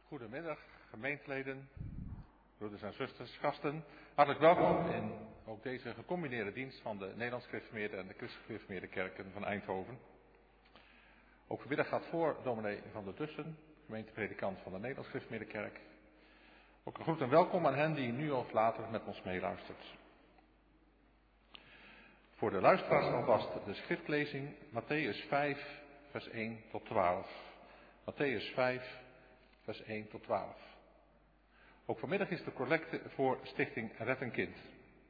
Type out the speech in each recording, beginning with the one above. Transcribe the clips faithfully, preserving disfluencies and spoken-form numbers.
Goedemiddag, gemeenteleden, broeders en zusters, gasten. Hartelijk welkom in ook deze gecombineerde dienst van de Nederlands Gereformeerde en de Christelijk Gereformeerde Kerken van Eindhoven. Ook vanmiddag gaat voor dominee Van der Dussen, gemeentepredikant van de Nederlands Gereformeerde Kerk. Ook een groet en welkom aan hen die nu of later met ons meeluistert. Voor de luisteraars alvast de schriftlezing, Mattheüs vijf, vers één tot twaalf. Mattheüs vijf, vers één tot twaalf. Ook vanmiddag is de collecte voor Stichting Red een Kind.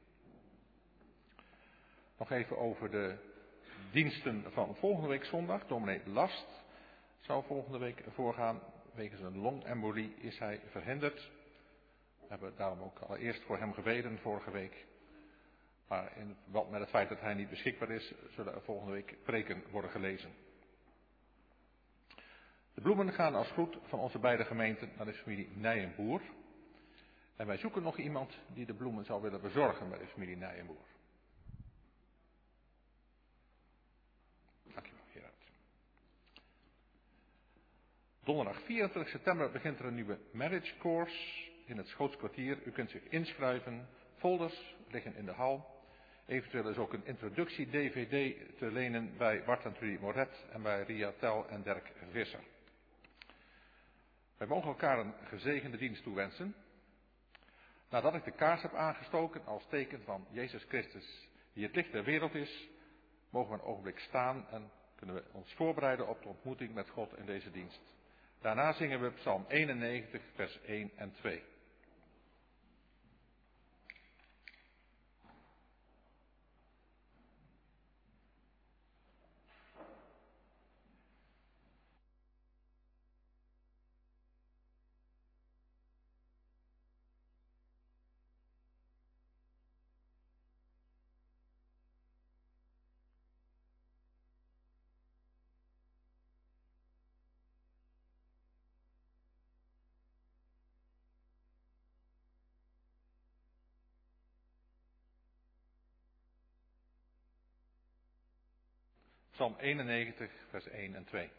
Nog even over de diensten van volgende week zondag. Dominee Last zou volgende week voorgaan. Wegens een longembolie is hij verhinderd. We hebben daarom ook allereerst voor hem gebeden vorige week. Maar in verband met het feit dat hij niet beschikbaar is, zullen er volgende week preken worden gelezen. De bloemen gaan als groet van onze beide gemeenten naar de familie Nijenboer. En wij zoeken nog iemand die de bloemen zou willen bezorgen bij de familie Nijenboer. Dankjewel, hieruit. Donderdag vierentwintig september begint er een nieuwe marriage course in het Schootskwartier. U kunt zich inschrijven. Folders liggen in de hal. Eventueel is ook een introductie-D V D te lenen bij Bart en Trudy Moret en bij Ria Tel en Dirk Visser. Wij mogen elkaar een gezegende dienst toewensen. Nadat ik de kaars heb aangestoken als teken van Jezus Christus, die het licht der wereld is, mogen we een ogenblik staan en kunnen we ons voorbereiden op de ontmoeting met God in deze dienst. Daarna zingen we Psalm eenennegentig, vers één en twee. Psalm eenennegentig, vers één en twee.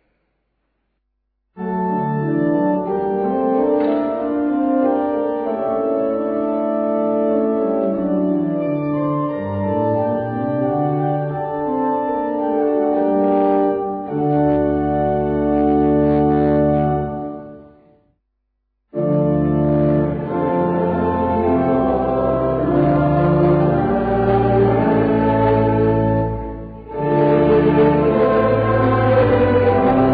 Thank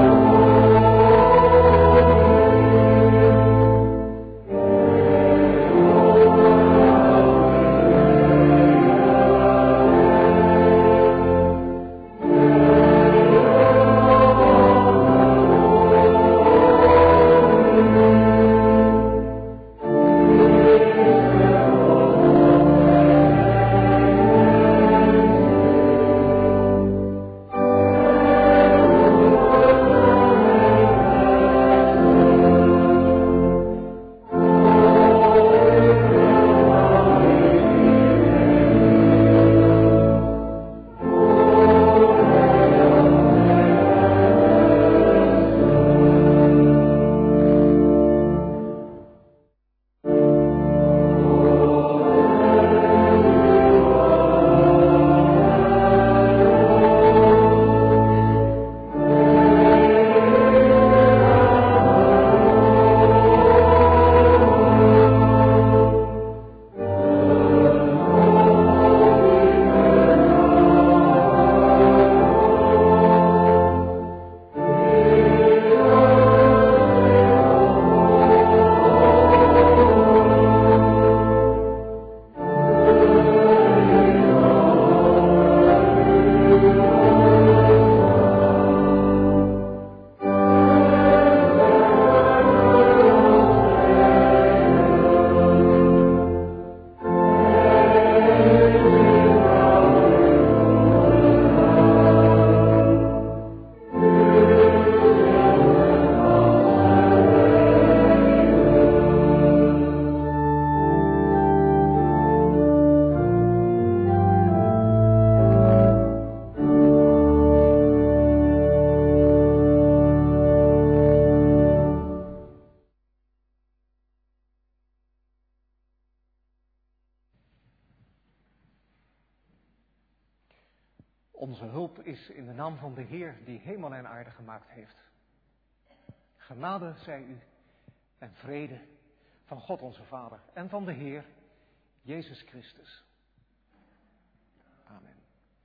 Onze hulp is in de naam van de Heer die hemel en aarde gemaakt heeft. Genade zij u en vrede van God onze Vader en van de Heer Jezus Christus. Amen.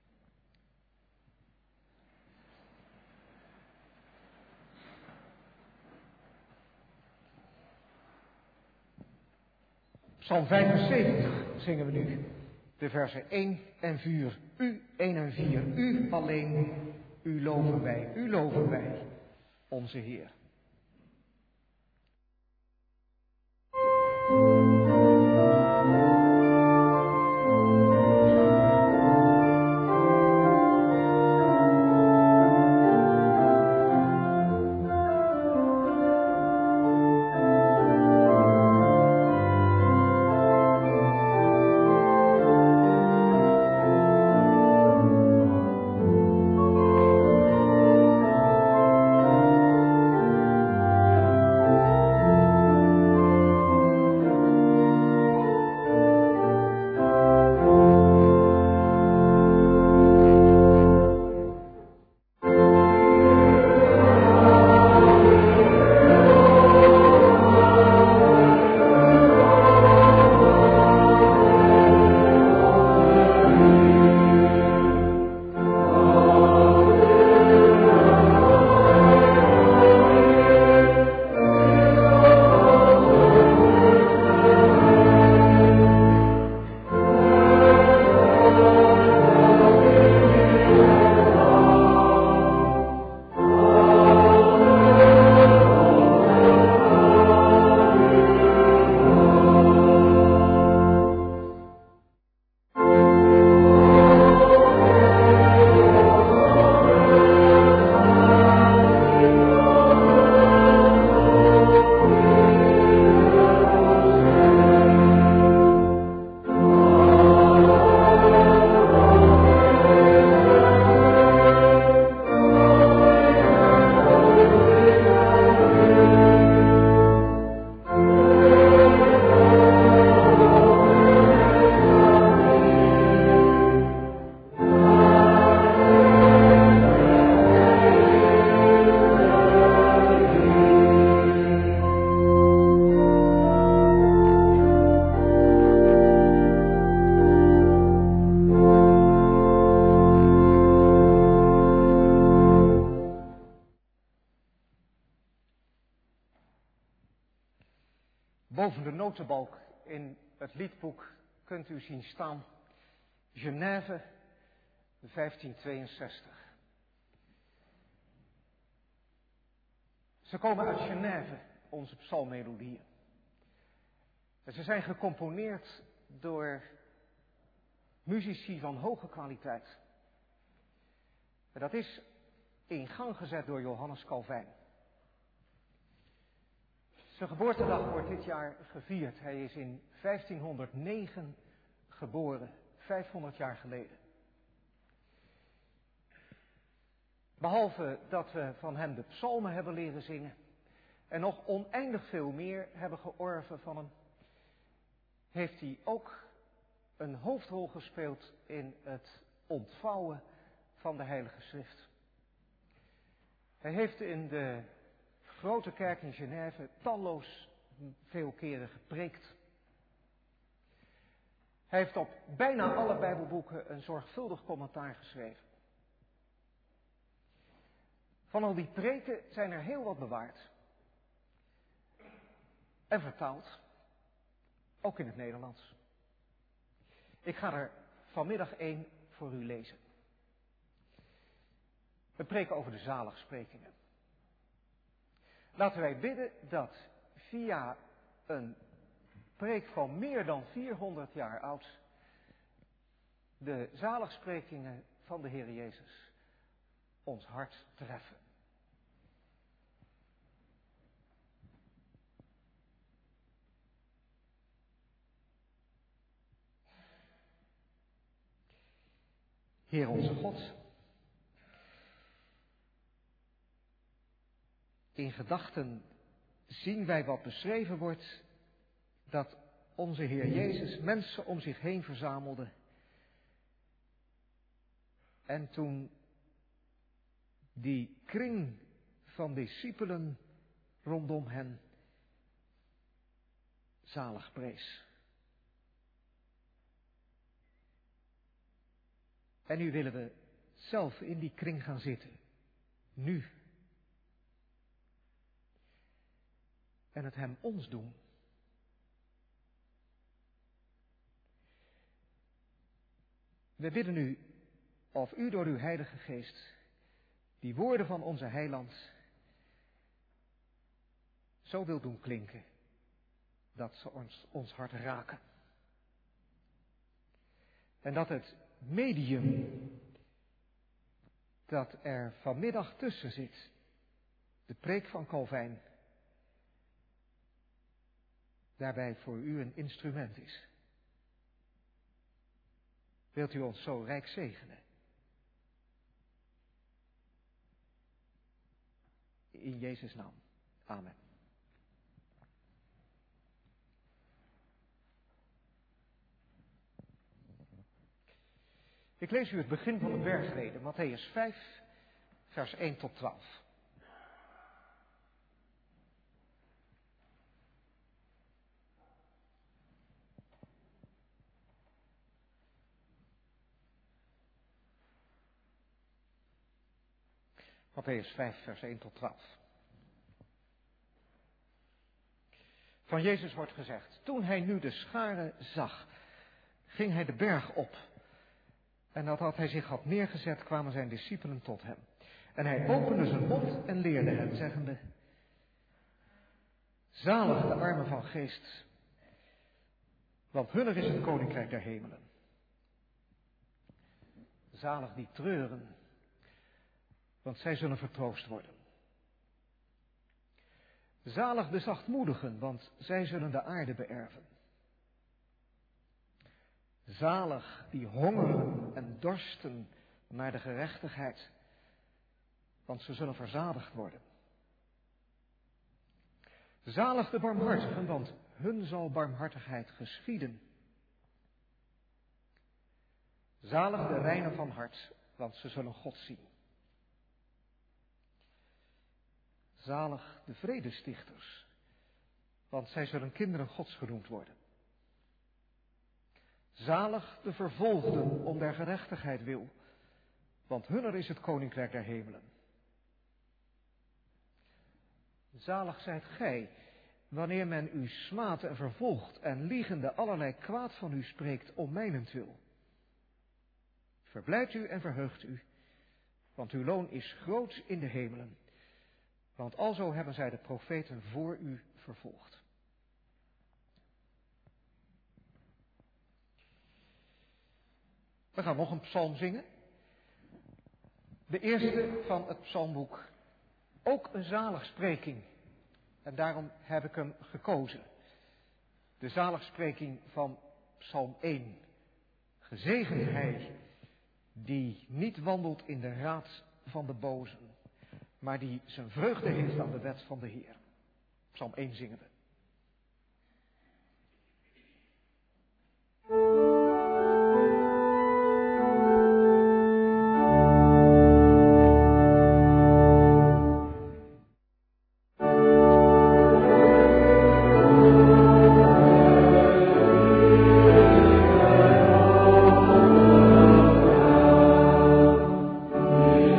Psalm vijfenzeventig zingen we nu. De versen één en vier. U één en vier. U alleen. U loven wij. U loven wij. Onze Heer. Boven de notenbalk in het liedboek kunt u zien staan Genève vijftienhonderdtweeënzestig. Ze komen uit Genève, onze psalmmelodieën. En ze zijn gecomponeerd door muzici van hoge kwaliteit. En dat is in gang gezet door Johannes Calvijn. Zijn geboortedag wordt dit jaar gevierd. Hij is in vijftienhonderdnegen geboren, vijfhonderd jaar geleden. Behalve dat we van hem de psalmen hebben leren zingen en nog oneindig veel meer hebben georven van hem, heeft hij ook een hoofdrol gespeeld in het ontvouwen van de Heilige Schrift. Hij heeft in de grote kerk in Genève talloos veel keren gepreekt. Hij heeft op bijna alle Bijbelboeken een zorgvuldig commentaar geschreven. Van al die preken zijn er heel wat bewaard. En vertaald. Ook in het Nederlands. Ik ga er vanmiddag één voor u lezen. We preken over de zaligsprekingen. Laten wij bidden dat via een preek van meer dan vierhonderd jaar oud de zaligsprekingen van de Heer Jezus ons hart treffen. Heer onze God, in gedachten zien wij wat beschreven wordt, dat onze Heer Jezus mensen om zich heen verzamelde En toen die kring van discipelen rondom hen zalig prees. En nu willen we zelf in die kring gaan zitten. Nu. En het hem ons doen. We bidden u of u door uw Heilige Geest die woorden van onze Heiland zo wil doen klinken dat ze ons, ons hart raken. En dat het medium dat er vanmiddag tussen zit, de preek van Calvijn, daarbij voor u een instrument is. Wilt u ons zo rijk zegenen? In Jezus' naam. Amen. Ik lees u het begin van de bergrede, Mattheüs vijf, vers één tot twaalf. Mattheüs vijf, vers één tot twaalf. Van Jezus wordt gezegd, toen hij nu de scharen zag, ging hij de berg op. En nadat hij zich had neergezet, kwamen zijn discipelen tot hem. En hij opende zijn mond en leerde hen, zeggende, zalig de armen van geest, want hunner is het koninkrijk der hemelen. Zalig die treuren, want zij zullen vertroost worden. Zalig de zachtmoedigen, want zij zullen de aarde beërven. Zalig die hongeren en dorsten naar de gerechtigheid, want ze zullen verzadigd worden. Zalig de barmhartigen, want hun zal barmhartigheid geschieden. Zalig de reinen van hart, want ze zullen God zien. Zalig de vredestichters, want zij zullen kinderen Gods genoemd worden. Zalig de vervolgden om der gerechtigheid wil, want hunner is het koninkrijk der hemelen. Zalig zijt gij, wanneer men u smaadt en vervolgt en liegende allerlei kwaad van u spreekt om mijnentwil. Verblijdt u en verheugt u, want uw loon is groot in de hemelen. Want alzo hebben zij de profeten voor u vervolgd. We gaan nog een psalm zingen. De eerste van het psalmboek. Ook een zaligspreking. En daarom heb ik hem gekozen. De zaligspreking van psalm één. Gezegend hij die niet wandelt in de raad van de bozen, maar die zijn vreugde heeft aan de wet van de Heer. Psalm één zingen we.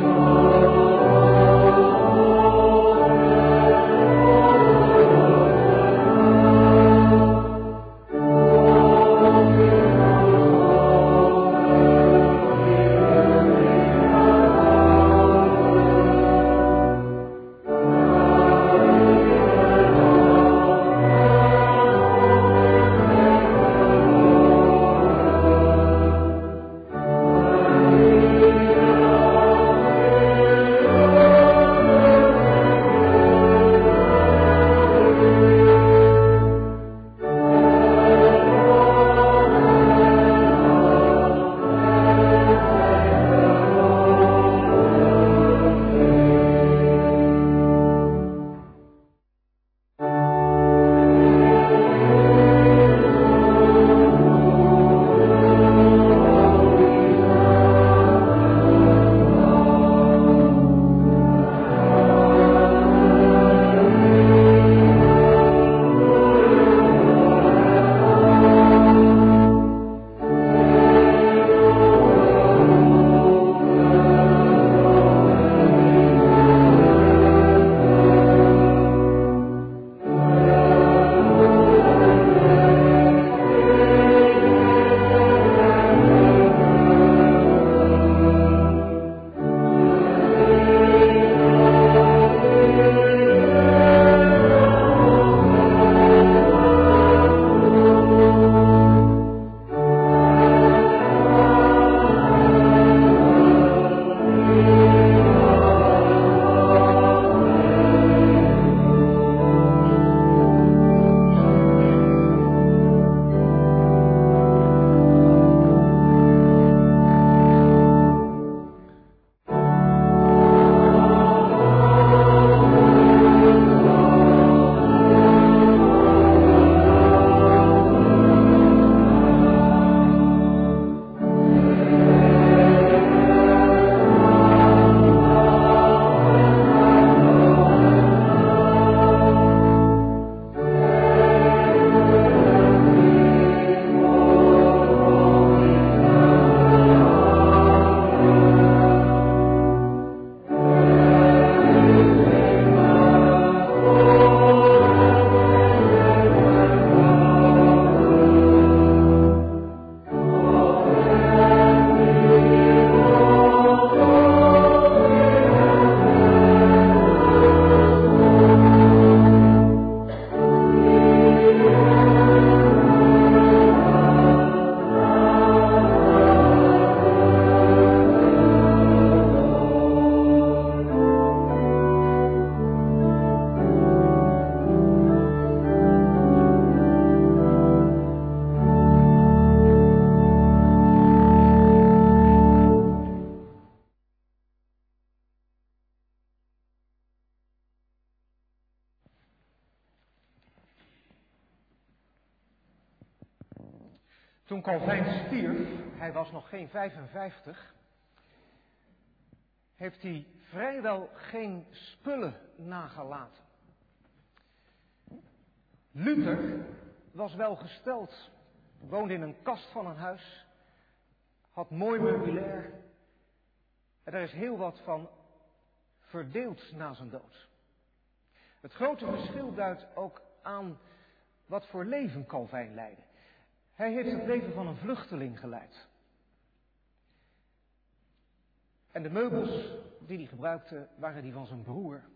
Oh Toen Calvijn stierf, hij was nog geen vijfenvijftig, heeft hij vrijwel geen spullen nagelaten. Luther was welgesteld, woonde in een kast van een huis, had mooi meubilair en er is heel wat van verdeeld na zijn dood. Het grote verschil duidt ook aan wat voor leven Calvijn leidde. Hij heeft het leven van een vluchteling geleid. En de meubels die hij gebruikte waren die van zijn broer.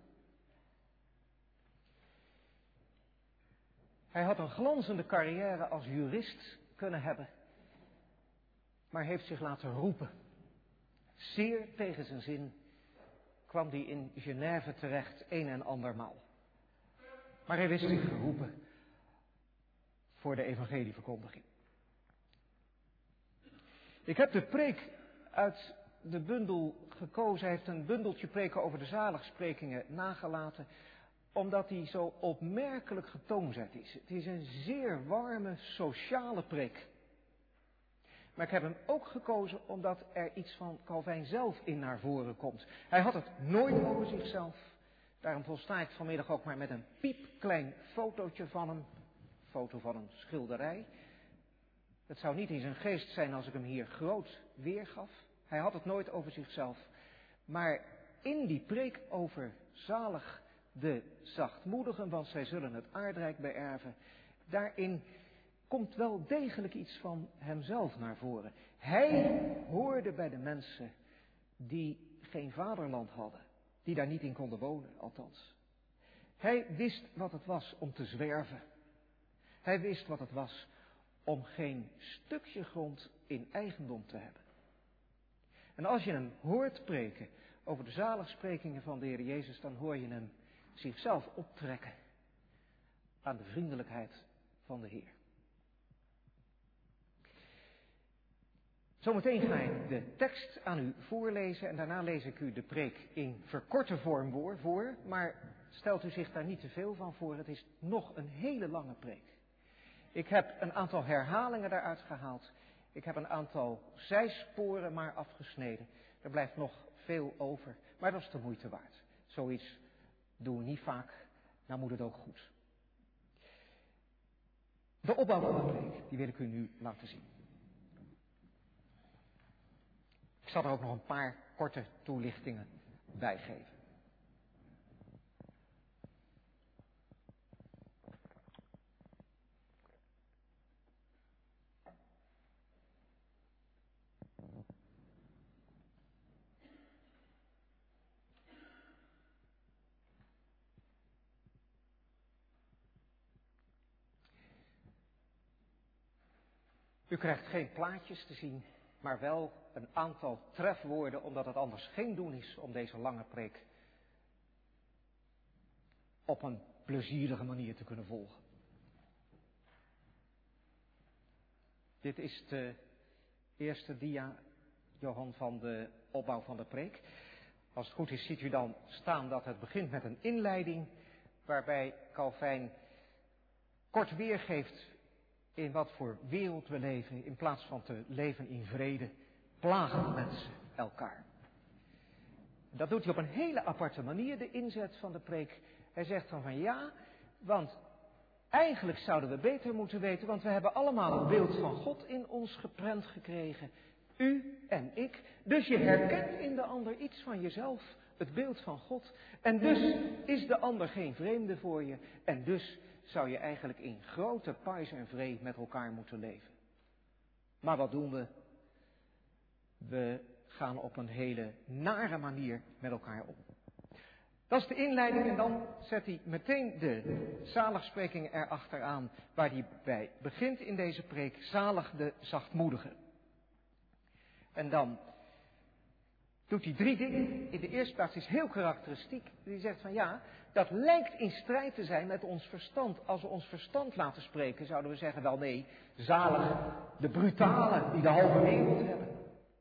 Hij had een glanzende carrière als jurist kunnen hebben, maar heeft zich laten roepen. Zeer tegen zijn zin kwam hij in Genève terecht, een en andermaal. Maar hij wist zich geroepen voor de evangelieverkondiging. Ik heb de preek uit de bundel gekozen. Hij heeft een bundeltje preken over de zaligsprekingen nagelaten, omdat hij zo opmerkelijk getoonzet is. Het is een zeer warme, sociale preek. Maar ik heb hem ook gekozen omdat er iets van Calvijn zelf in naar voren komt. Hij had het nooit over zichzelf. Daarom volsta ik vanmiddag ook maar met een piepklein fotootje van hem. Foto van een schilderij. Het zou niet in zijn geest zijn als ik hem hier groot weergaf. Hij had het nooit over zichzelf. Maar in die preek over zalig de zachtmoedigen, want zij zullen het aardrijk beërven. Daarin komt wel degelijk iets van hemzelf naar voren. Hij hoorde bij de mensen die geen vaderland hadden. Die daar niet in konden wonen, althans. Hij wist wat het was om te zwerven. Hij wist wat het was om geen stukje grond in eigendom te hebben. En als je hem hoort preken over de zaligsprekingen van de Heer Jezus, dan hoor je hem zichzelf optrekken aan de vriendelijkheid van de Heer. Zometeen ga ik de tekst aan u voorlezen en daarna lees ik u de preek in verkorte vorm voor, maar stelt u zich daar niet te veel van voor, het is nog een hele lange preek. Ik heb een aantal herhalingen daaruit gehaald, ik heb een aantal zijsporen maar afgesneden, er blijft nog veel over, maar dat is de moeite waard. Zoiets doen we niet vaak, nou moet het ook goed. De opbouw van de preek, die wil ik u nu laten zien. Ik zal er ook nog een paar korte toelichtingen bij geven. U krijgt geen plaatjes te zien, maar wel een aantal trefwoorden, omdat het anders geen doen is om deze lange preek op een plezierige manier te kunnen volgen. Dit is de eerste dia, Johan, van de opbouw van de preek. Als het goed is ziet u dan staan dat het begint met een inleiding, waarbij Calvijn kort weergeeft in wat voor wereld we leven, in plaats van te leven in vrede, plagen mensen elkaar. Dat doet hij op een hele aparte manier, de inzet van de preek. Hij zegt dan van ja, want eigenlijk zouden we beter moeten weten, want we hebben allemaal een beeld van God in ons geprent gekregen. U en ik. Dus je herkent in de ander iets van jezelf, het beeld van God. En dus is de ander geen vreemde voor je. En dus zou je eigenlijk in grote pais en vrede met elkaar moeten leven. Maar wat doen we? We gaan op een hele nare manier met elkaar om. Dat is de inleiding en dan zet hij meteen de zaligsprekingen erachteraan, waar hij bij begint in deze preek, zalig de zachtmoedigen. En dan doet hij drie dingen. In de eerste plaats is heel karakteristiek. Die zegt van ja, dat lijkt in strijd te zijn met ons verstand. Als we ons verstand laten spreken, zouden we zeggen wel nee, zalig de brutalen die de halve wereld hebben.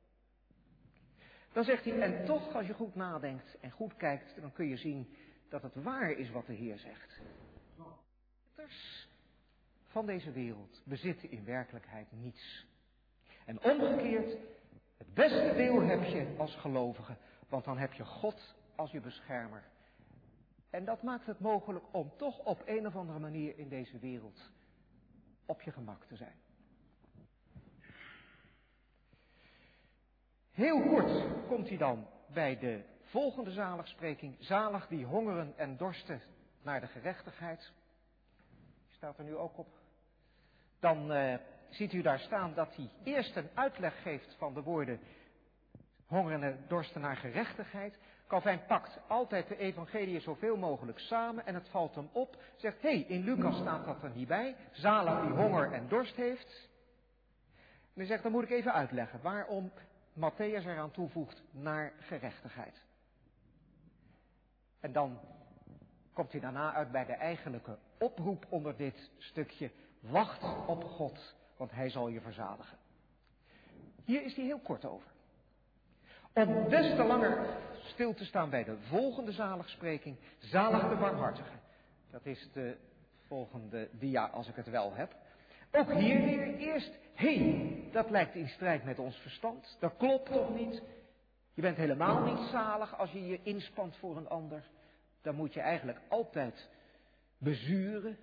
Dan zegt hij, en toch als je goed nadenkt en goed kijkt, dan kun je zien dat het waar is wat de Heer zegt. van deze wereld bezitten in werkelijkheid niets. En omgekeerd, het beste deel heb je als gelovige, want dan heb je God als je beschermer. En dat maakt het mogelijk om toch op een of andere manier in deze wereld op je gemak te zijn. Heel kort komt hij dan bij de volgende zaligspreking. Zalig die hongeren en dorsten naar de gerechtigheid. Die staat er nu ook op. Dan uh, ziet u daar staan dat hij eerst een uitleg geeft van de woorden hongeren en dorsten naar gerechtigheid. Calvijn pakt altijd de evangelie zoveel mogelijk samen en het valt hem op. Zegt, hé, hey, in Lucas staat dat er niet bij. Zalig die honger en dorst heeft. En hij zegt, dan moet ik even uitleggen waarom Matthäus eraan toevoegt naar gerechtigheid. En dan komt hij daarna uit bij de eigenlijke oproep onder dit stukje. Wacht op God, want hij zal je verzadigen. Hier is hij heel kort over. Om des te langer stil te staan bij de volgende zaligspreking. Zalig de barmhartige. Dat is de volgende dia als ik het wel heb. Ook hier weer eerst, hé, hey, dat lijkt in strijd met ons verstand. Dat klopt toch niet? Je bent helemaal niet zalig als je je inspant voor een ander. Dan moet je eigenlijk altijd bezuren.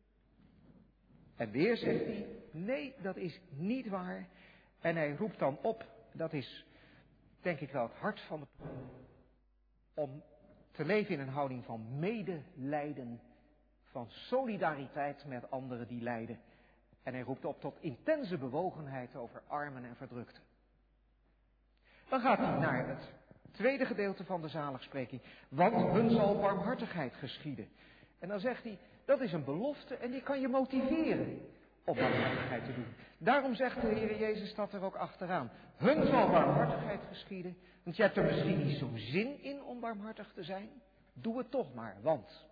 En weer zegt hij, nee, dat is niet waar. En hij roept dan op, dat is denk ik wel het hart van de om te leven in een houding van medelijden, van solidariteit met anderen die lijden. En hij roept op tot intense bewogenheid over armen en verdrukten. Dan gaat hij naar het tweede gedeelte van de zaligspreking. Want hun zal barmhartigheid geschieden. En dan zegt hij, dat is een belofte en die kan je motiveren om barmhartigheid te doen. Daarom zegt de Heer Jezus dat er ook achteraan. Hun zal barmhartigheid geschieden. Want je hebt er misschien niet zo'n zin in om barmhartig te zijn. Doe het toch maar, want.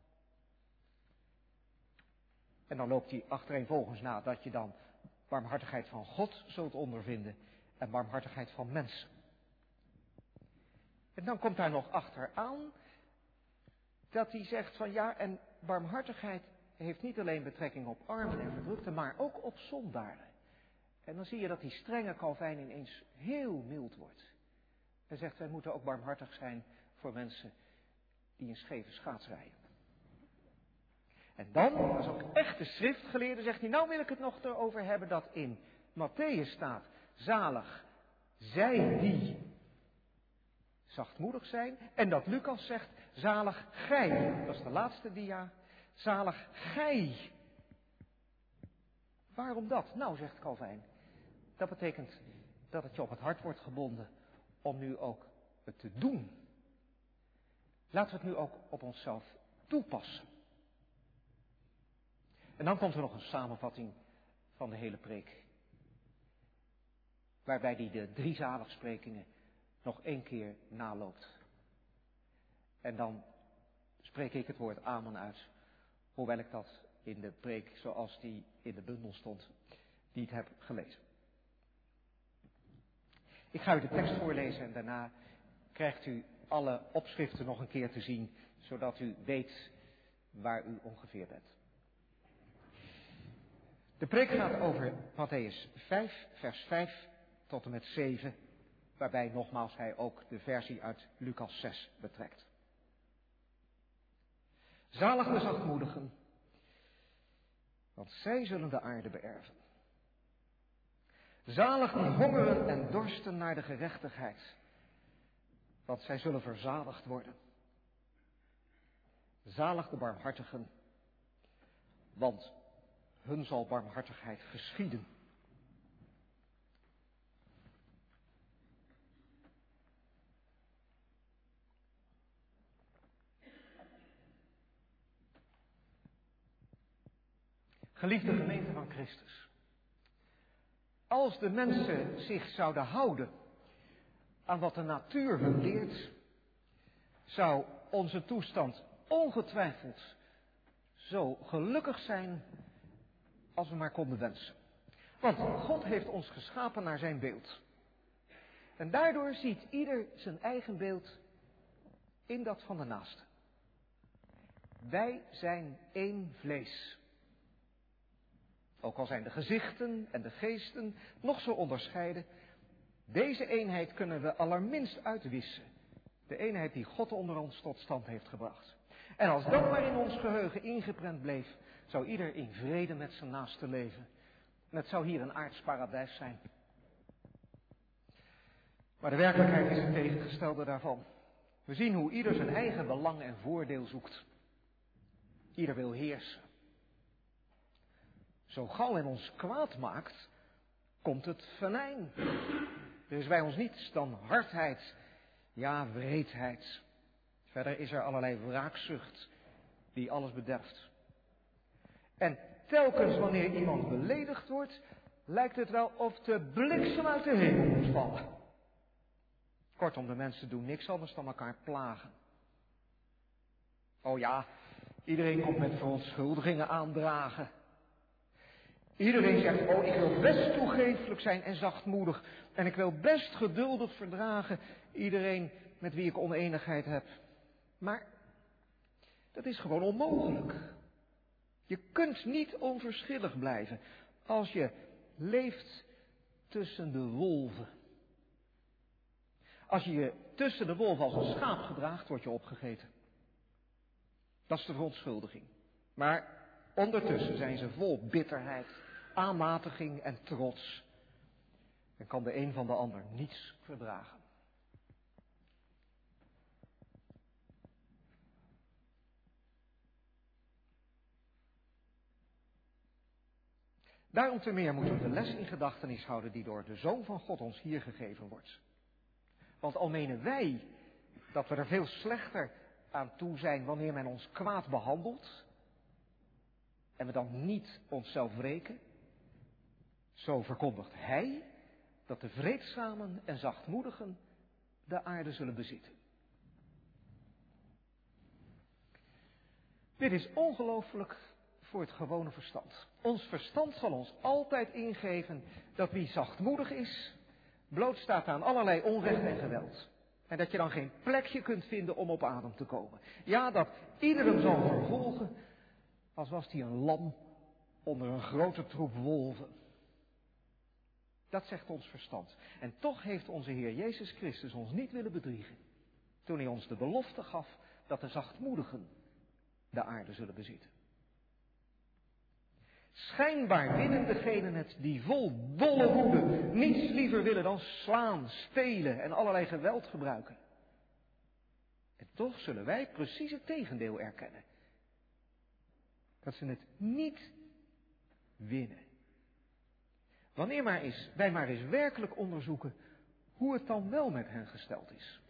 En dan loopt hij achtereenvolgens na dat je dan barmhartigheid van God zult ondervinden en barmhartigheid van mensen. En dan komt daar nog achteraan dat hij zegt van ja, en barmhartigheid heeft niet alleen betrekking op armen en verdrukten, maar ook op zondaren. En dan zie je dat die strenge Calvijn ineens heel mild wordt. Hij zegt, wij moeten ook barmhartig zijn voor mensen die een scheve schaats rijden. En dan, als ook echte schriftgeleerde, zegt hij, nou wil ik het nog erover hebben dat in Matthäus staat, zalig zij die zachtmoedig zijn. En dat Lucas zegt, zalig gij, dat is de laatste dia, zalig gij. Waarom dat? Nou, zegt Calvijn, dat betekent dat het je op het hart wordt gebonden om nu ook het te doen. Laten we het nu ook op onszelf toepassen. En dan komt er nog een samenvatting van de hele preek. Waarbij hij de drie zaligsprekingen nog één keer naloopt. En dan spreek ik het woord amen uit. Hoewel ik dat in de preek zoals die in de bundel stond niet heb gelezen. Ik ga u de tekst voorlezen en daarna krijgt u alle opschriften nog een keer te zien. Zodat u weet waar u ongeveer bent. De preek gaat over Matthäus vijf, vers vijf tot en met zeven, waarbij nogmaals hij ook de versie uit Lucas zes betrekt. Zalig de zachtmoedigen, want zij zullen de aarde beërven. Zalig die hongeren en dorsten naar de gerechtigheid, want zij zullen verzadigd worden. Zalig de barmhartigen, want hun zal barmhartigheid geschieden. Geliefde gemeente van Christus. Als de mensen zich zouden houden aan wat de natuur hun leert, zou onze toestand ongetwijfeld zo gelukkig zijn als we maar konden wensen. Want God heeft ons geschapen naar zijn beeld. En daardoor ziet ieder zijn eigen beeld in dat van de naaste. Wij zijn één vlees. Ook al zijn de gezichten en de geesten nog zo onderscheiden, deze eenheid kunnen we allerminst uitwissen. De eenheid die God onder ons tot stand heeft gebracht. En als dat maar in ons geheugen ingeprent bleef, zou ieder in vrede met zijn naaste leven. En het zou hier een aards paradijs zijn. Maar de werkelijkheid is het tegengestelde daarvan. We zien hoe ieder zijn eigen belang en voordeel zoekt. Ieder wil heersen. Zo gauw men ons kwaad maakt, komt het venijn. Er is bij ons niets dan hardheid, ja wreedheid. Verder is er allerlei wraakzucht die alles bederft. En telkens wanneer iemand beledigd wordt, lijkt het wel of de bliksem uit de hemel moet vallen. Kortom, de mensen doen niks anders dan elkaar plagen. Oh ja, iedereen komt met verontschuldigingen aandragen. Iedereen zegt, oh, ik wil best toegeeflijk zijn en zachtmoedig. En ik wil best geduldig verdragen iedereen met wie ik oneenigheid heb. Maar dat is gewoon onmogelijk. Je kunt niet onverschillig blijven als je leeft tussen de wolven. Als je je tussen de wolven als een schaap gedraagt, word je opgegeten. Dat is de verontschuldiging. Maar ondertussen zijn ze vol bitterheid, aanmatiging en trots. En kan de een van de ander niets verdragen. Daarom te meer moeten we de les in gedachtenis houden die door de Zoon van God ons hier gegeven wordt. Want al menen wij dat we er veel slechter aan toe zijn wanneer men ons kwaad behandelt en we dan niet onszelf wreken, zo verkondigt Hij dat de vreedzamen en zachtmoedigen de aarde zullen bezitten. Dit is ongelooflijk voor het gewone verstand. Ons verstand zal ons altijd ingeven dat wie zachtmoedig is, blootstaat aan allerlei onrecht en geweld. En dat je dan geen plekje kunt vinden om op adem te komen. Ja, dat ieder hem zal vervolgen, als was hij een lam onder een grote troep wolven. Dat zegt ons verstand. En toch heeft onze Heer Jezus Christus ons niet willen bedriegen, toen hij ons de belofte gaf dat de zachtmoedigen de aarde zullen bezitten. Schijnbaar winnen degenen het die vol dolle woede niets liever willen dan slaan, stelen en allerlei geweld gebruiken. En toch zullen wij precies het tegendeel erkennen. Dat ze het niet winnen. Wanneer maar eens, wij maar eens werkelijk onderzoeken hoe het dan wel met hen gesteld is.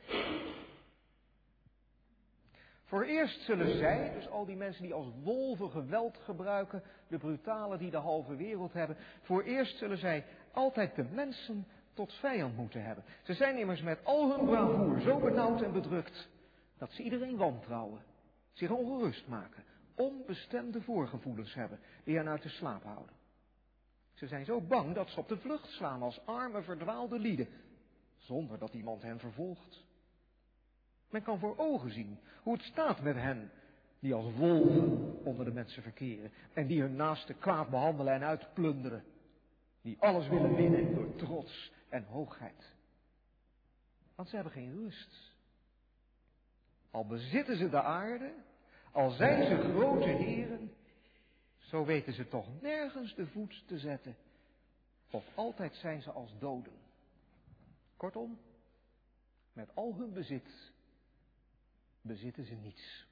Voor eerst zullen zij, dus al die mensen die als wolven geweld gebruiken, de brutalen die de halve wereld hebben, voor eerst zullen zij altijd de mensen tot vijand moeten hebben. Ze zijn immers met al hun bravoer zo benauwd en bedrukt, dat ze iedereen wantrouwen, zich ongerust maken, onbestemde voorgevoelens hebben, die hen uit de slaap houden. Ze zijn zo bang dat ze op de vlucht slaan als arme verdwaalde lieden, zonder dat iemand hen vervolgt. Men kan voor ogen zien hoe het staat met hen die als wolven onder de mensen verkeren en die hun naasten kwaad behandelen en uitplunderen, die alles willen winnen door trots en hoogheid. Want ze hebben geen rust. Al bezitten ze de aarde, al zijn ze grote heren, zo weten ze toch nergens de voet te zetten, of altijd zijn ze als doden. Kortom, met al hun bezit bezitten ze niets.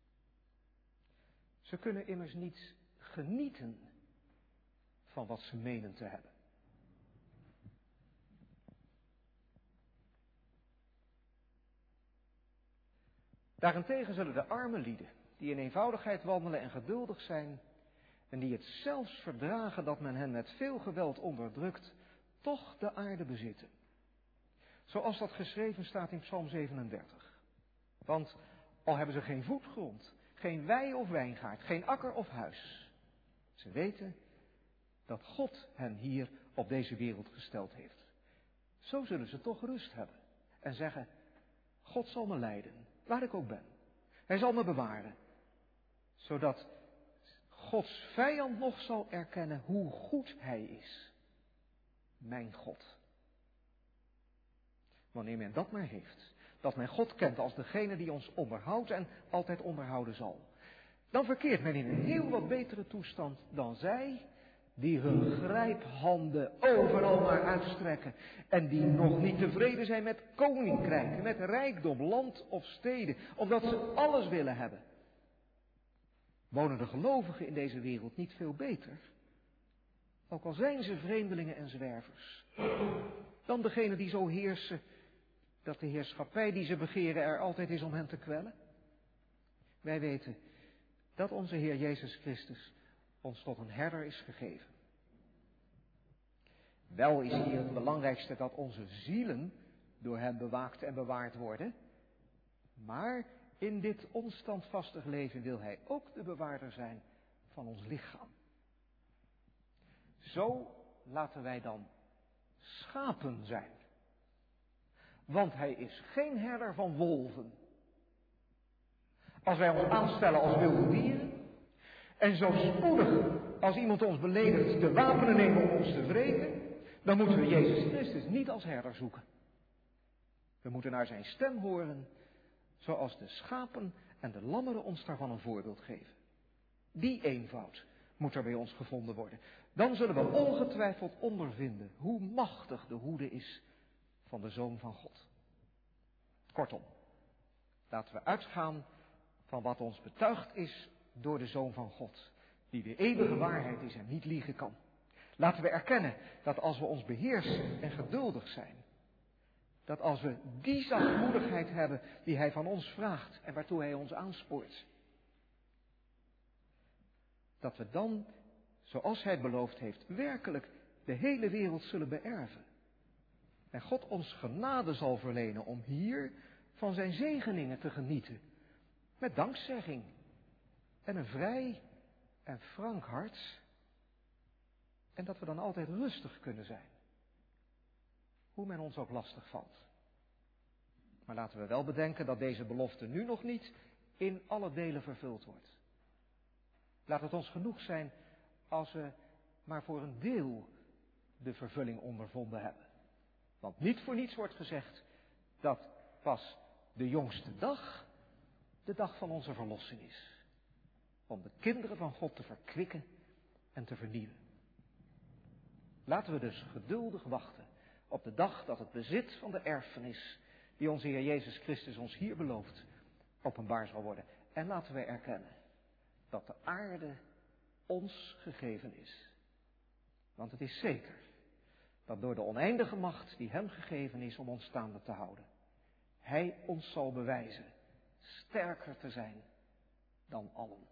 Ze kunnen immers niet genieten van wat ze menen te hebben. Daarentegen zullen de arme lieden, die in eenvoudigheid wandelen en geduldig zijn, en die het zelfs verdragen dat men hen met veel geweld onderdrukt, toch de aarde bezitten. Zoals dat geschreven staat in Psalm zevenendertig. Want al hebben ze geen voetgrond, geen wei of wijngaard, geen akker of huis, ze weten dat God hen hier op deze wereld gesteld heeft. Zo zullen ze toch rust hebben en zeggen, God zal me leiden, waar ik ook ben. Hij zal me bewaren, zodat Gods vijand nog zal erkennen hoe goed hij is. Mijn God. Wanneer men dat maar heeft, dat men God kent als degene die ons onderhoudt en altijd onderhouden zal, dan verkeert men in een heel wat betere toestand dan zij die hun grijphanden overal maar uitstrekken en die nog niet tevreden zijn met koninkrijken, met rijkdom, land of steden, omdat ze alles willen hebben. Wonen de gelovigen in deze wereld niet veel beter, ook al zijn ze vreemdelingen en zwervers, dan degenen die zo heersen dat de heerschappij die ze begeren er altijd is om hen te kwellen? Wij weten dat onze Heer Jezus Christus ons tot een herder is gegeven. Wel is hier het belangrijkste dat onze zielen door hem bewaakt en bewaard worden, maar in dit onstandvastig leven wil hij ook de bewaarder zijn van ons lichaam. Zo laten wij dan schapen zijn. Want hij is geen herder van wolven. Als wij ons aanstellen als wilde dieren en zo spoedig als iemand ons beledigt de wapenen nemen om ons te wreken, dan moeten we Jezus Christus niet als herder zoeken. We moeten naar zijn stem horen, zoals de schapen en de lammeren ons daarvan een voorbeeld geven. Die eenvoud moet er bij ons gevonden worden. Dan zullen we ongetwijfeld ondervinden hoe machtig de hoede is van de Zoon van God. Kortom, laten we uitgaan van wat ons betuigd is door de Zoon van God, die de eeuwige waarheid is en niet liegen kan. Laten we erkennen dat als we ons beheersen en geduldig zijn, dat als we die zachtmoedigheid hebben die hij van ons vraagt en waartoe hij ons aanspoort, dat we dan, zoals hij beloofd heeft, werkelijk de hele wereld zullen beërven. En God ons genade zal verlenen om hier van zijn zegeningen te genieten. Met dankzegging en een vrij en frank hart. En dat we dan altijd rustig kunnen zijn. Hoe men ons ook lastig valt. Maar laten we wel bedenken dat deze belofte nu nog niet in alle delen vervuld wordt. Laat het ons genoeg zijn als we maar voor een deel de vervulling ondervonden hebben. Want niet voor niets wordt gezegd dat pas de jongste dag de dag van onze verlossing is. Om de kinderen van God te verkwikken en te vernieuwen. Laten we dus geduldig wachten op de dag dat het bezit van de erfenis die onze Heer Jezus Christus ons hier belooft, openbaar zal worden. En laten we erkennen dat de aarde ons gegeven is. Want het is zeker dat door de oneindige macht die hem gegeven is om ons staande te houden, hij ons zal bewijzen sterker te zijn dan allen.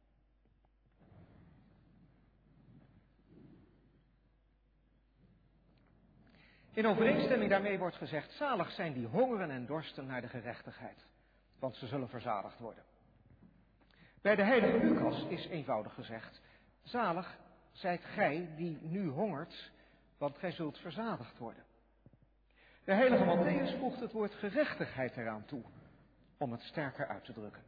In overeenstemming daarmee wordt gezegd, zalig zijn die hongeren en dorsten naar de gerechtigheid, want ze zullen verzadigd worden. Bij de heilige Lucas is eenvoudig gezegd, zalig zijt gij die nu hongert, want gij zult verzadigd worden. De heilige Matthäus voegt het woord gerechtigheid eraan toe, om het sterker uit te drukken.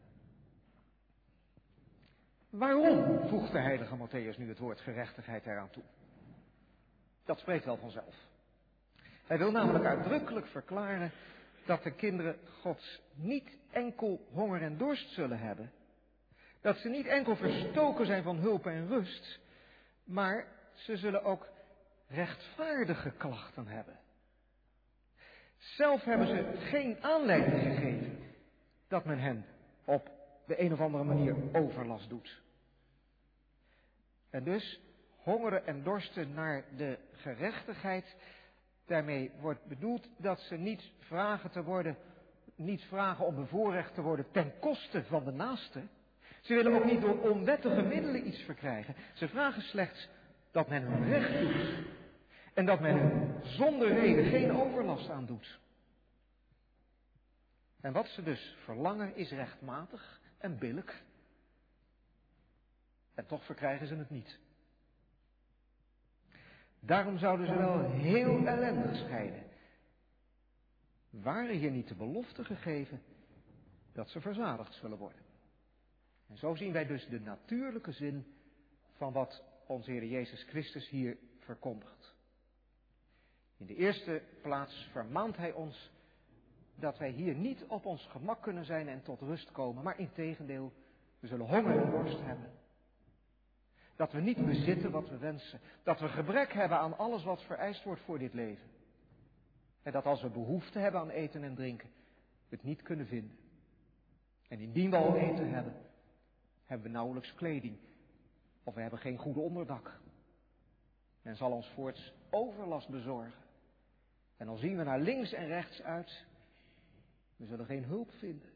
Waarom voegt de heilige Matthäus nu het woord gerechtigheid eraan toe? Dat spreekt wel vanzelf. Hij wil namelijk uitdrukkelijk verklaren dat de kinderen Gods niet enkel honger en dorst zullen hebben, dat ze niet enkel verstoken zijn van hulp en rust, maar ze zullen ook rechtvaardige klachten hebben. Zelf hebben ze geen aanleiding gegeven dat men hen op de een of andere manier overlast doet. En dus hongeren en dorsten naar de gerechtigheid, daarmee wordt bedoeld dat ze niet vragen te worden, niet vragen om bevoorrecht te worden ten koste van de naaste. Ze willen ook niet door onwettige middelen iets verkrijgen. Ze vragen slechts dat men hun recht doet. En dat men hun zonder reden geen overlast aandoet. En wat ze dus verlangen is rechtmatig en billijk. En toch verkrijgen ze het niet. Daarom zouden ze wel heel ellendig scheiden. Waren hier niet de belofte gegeven dat ze verzadigd zullen worden. En zo zien wij dus de natuurlijke zin van wat onze Heer Jezus Christus hier verkondigt. In de eerste plaats vermaant Hij ons dat wij hier niet op ons gemak kunnen zijn en tot rust komen, maar integendeel, we zullen honger en dorst hebben. Dat we niet bezitten wat we wensen. Dat we gebrek hebben aan alles wat vereist wordt voor dit leven. En dat als we behoefte hebben aan eten en drinken, we het niet kunnen vinden. En indien we al eten hebben, hebben we nauwelijks kleding. Of we hebben geen goede onderdak. Men zal ons voorts overlast bezorgen. En dan zien we naar links en rechts uit, we zullen geen hulp vinden.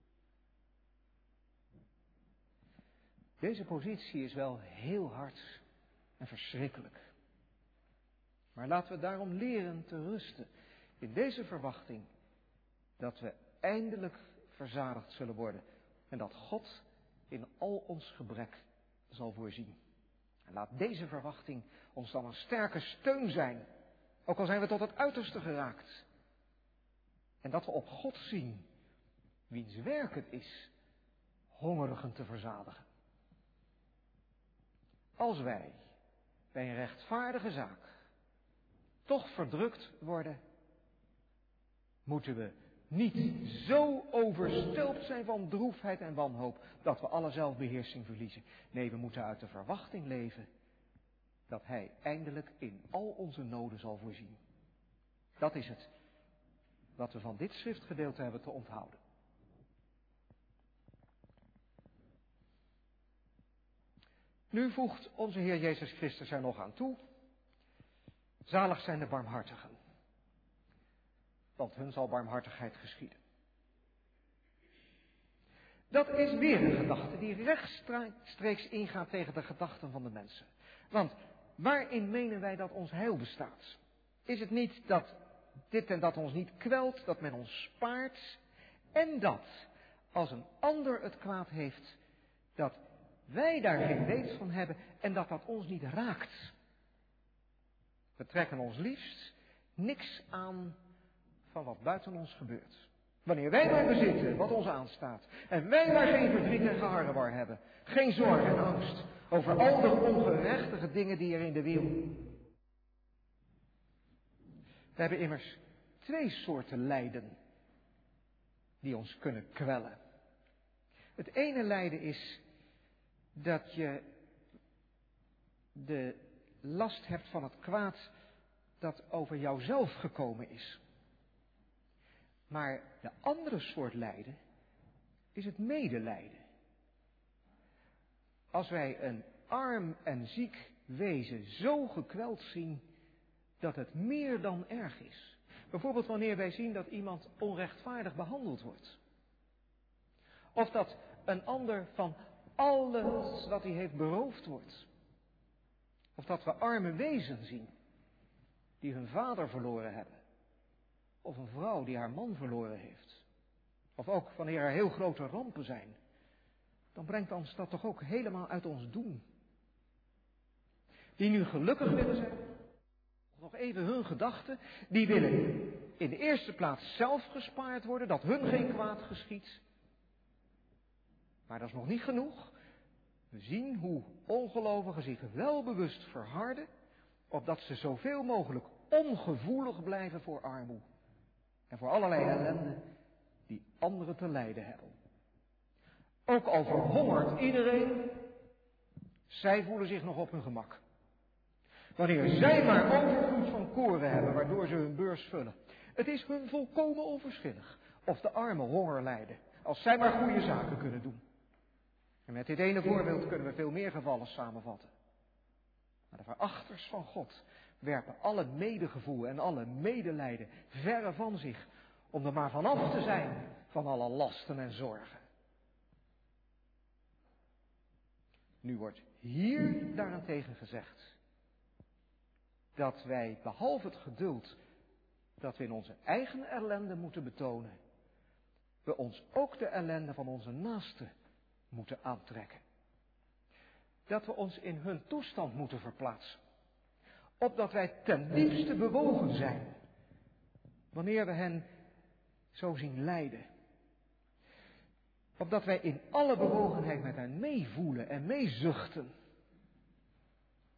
Deze positie is wel heel hard en verschrikkelijk. Maar laten we daarom leren te rusten in deze verwachting dat we eindelijk verzadigd zullen worden en dat God in al ons gebrek zal voorzien. En laat deze verwachting ons dan een sterke steun zijn, ook al zijn we tot het uiterste geraakt. En dat we op God zien, wiens werk het is, hongerigen te verzadigen. Als wij bij een rechtvaardige zaak toch verdrukt worden, moeten we niet zo overstelpt zijn van droefheid en wanhoop dat we alle zelfbeheersing verliezen. Nee, we moeten uit de verwachting leven dat Hij eindelijk in al onze noden zal voorzien. Dat is het wat we van dit schriftgedeelte hebben te onthouden. Nu voegt onze Heer Jezus Christus er nog aan toe: zalig zijn de barmhartigen, want hun zal barmhartigheid geschieden. Dat is weer een gedachte die rechtstreeks ingaat tegen de gedachten van de mensen. Want waarin menen wij dat ons heil bestaat? Is het niet dat dit en dat ons niet kwelt, dat men ons spaart, en dat als een ander het kwaad heeft, dat wij daar geen weet van hebben en dat dat ons niet raakt? We trekken ons liefst niks aan van wat buiten ons gebeurt. Wanneer wij maar bezitten wat ons aanstaat en wij maar geen verdriet en geharrewar hebben, geen zorg en angst over al de ongerechtige dingen die er in de wereld. We hebben immers twee soorten lijden die ons kunnen kwellen. Het ene lijden is dat je de last hebt van het kwaad dat over jouzelf gekomen is. Maar de andere soort lijden is het medelijden. Als wij een arm en ziek wezen zo gekweld zien dat het meer dan erg is. Bijvoorbeeld wanneer wij zien dat iemand onrechtvaardig behandeld wordt. Of dat een ander van alles wat hij heeft beroofd wordt. Of dat we arme wezen zien die hun vader verloren hebben. Of een vrouw die haar man verloren heeft. Of ook wanneer er heel grote rampen zijn. Dan brengt ons dat toch ook helemaal uit ons doen. Die nu gelukkig willen zijn. Nog even hun gedachten. Die willen in de eerste plaats zelf gespaard worden. Dat hun geen kwaad geschiedt. Maar dat is nog niet genoeg. We zien hoe ongelovigen zich wel bewust verharden. Opdat ze zoveel mogelijk ongevoelig blijven voor armoede. En voor allerlei ellende die anderen te lijden hebben. Ook al verhongert iedereen, zij voelen zich nog op hun gemak. Wanneer zij maar overvloed van koren hebben, waardoor ze hun beurs vullen. Het is hun volkomen onverschillig of de armen honger lijden, als zij maar goede zaken kunnen doen. En met dit ene voorbeeld kunnen we veel meer gevallen samenvatten. Maar de verachters van God werpen alle medegevoel en alle medelijden verre van zich, om er maar vanaf te zijn van alle lasten en zorgen. Nu wordt hier daarentegen gezegd dat wij, behalve het geduld dat we in onze eigen ellende moeten betonen, we ons ook de ellende van onze naasten moeten aantrekken. Dat we ons in hun toestand moeten verplaatsen. Opdat wij ten diepste bewogen zijn, wanneer we hen zo zien lijden. Opdat wij in alle bewogenheid met hen meevoelen en meezuchten.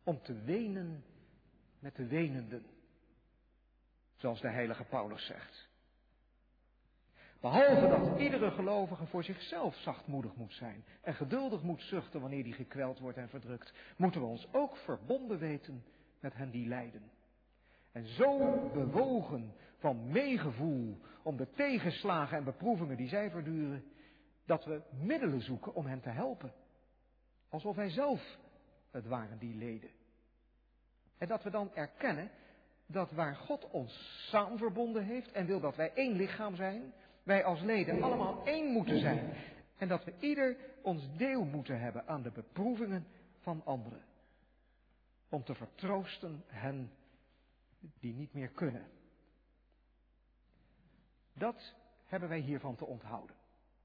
om te wenen met de wenenden, zoals de heilige Paulus zegt. Behalve dat iedere gelovige voor zichzelf zachtmoedig moet zijn en geduldig moet zuchten wanneer die gekweld wordt en verdrukt, moeten we ons ook verbonden weten met hen die lijden. En zo bewogen van meegevoel om de tegenslagen en beproevingen die zij verduren, dat we middelen zoeken om hen te helpen. Alsof wij zelf het waren die leden. En dat we dan erkennen dat waar God ons samen verbonden heeft en wil dat wij één lichaam zijn, wij als leden allemaal één moeten zijn. En dat we ieder ons deel moeten hebben aan de beproevingen van anderen. Om te vertroosten hen die niet meer kunnen. Dat hebben wij hiervan te onthouden.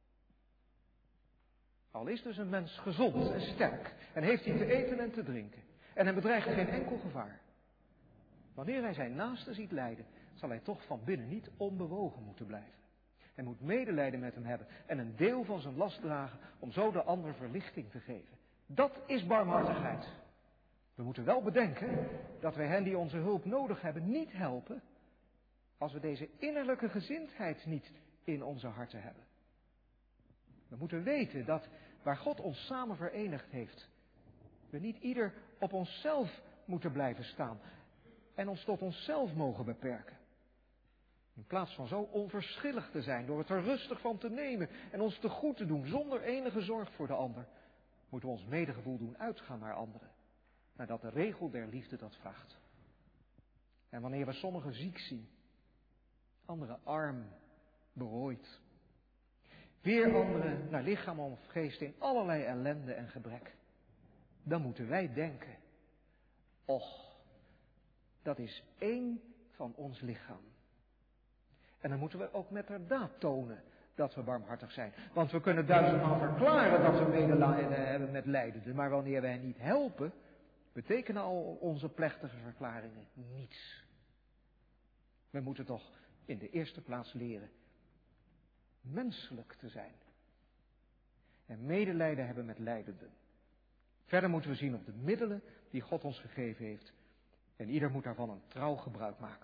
Al is dus een mens gezond en sterk en heeft hij te eten en te drinken en hem bedreigt geen enkel gevaar. Wanneer hij zijn naaste ziet lijden, zal hij toch van binnen niet onbewogen moeten blijven. Hij moet medelijden met hem hebben en een deel van zijn last dragen om zo de ander verlichting te geven. Dat is barmhartigheid. We moeten wel bedenken dat wij hen die onze hulp nodig hebben niet helpen als we deze innerlijke gezindheid niet in onze harten hebben. We moeten weten dat waar God ons samen verenigd heeft, we niet ieder op onszelf moeten blijven staan en ons tot onszelf mogen beperken. In plaats van zo onverschillig te zijn door het er rustig van te nemen en ons te goed te doen zonder enige zorg voor de ander, moeten we ons medegevoel doen uitgaan naar anderen, nadat de regel der liefde dat vraagt. En wanneer we sommigen ziek zien, anderen arm, berooid, weer anderen naar lichaam of geest in allerlei ellende en gebrek, dan moeten wij denken, och, dat is één van ons lichaam. En dan moeten we ook met de daad tonen dat we barmhartig zijn. Want we kunnen duizendmaal verklaren dat we medelijden hebben met lijdenden, maar wanneer we hen niet helpen, betekenen al onze plechtige verklaringen niets. We moeten toch in de eerste plaats leren menselijk te zijn. En medelijden hebben met lijdenden. Verder moeten we zien op de middelen die God ons gegeven heeft. En ieder moet daarvan een trouw gebruik maken.